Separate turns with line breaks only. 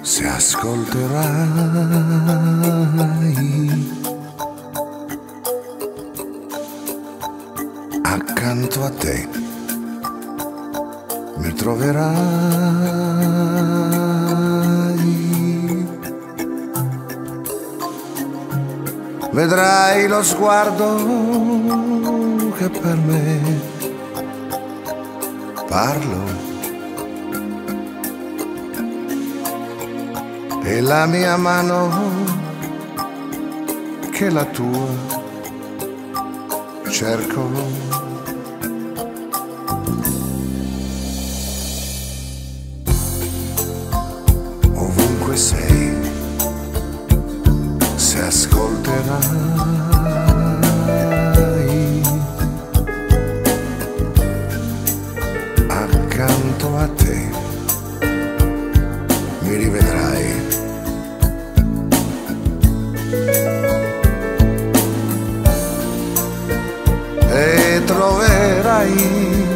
se ascolterai accanto a te mi troverai, vedrai lo sguardo che per me parlo e la mia mano che la tua cerco. Ovunque sei, se ascolterai accanto a te mi rivedrai. E troverai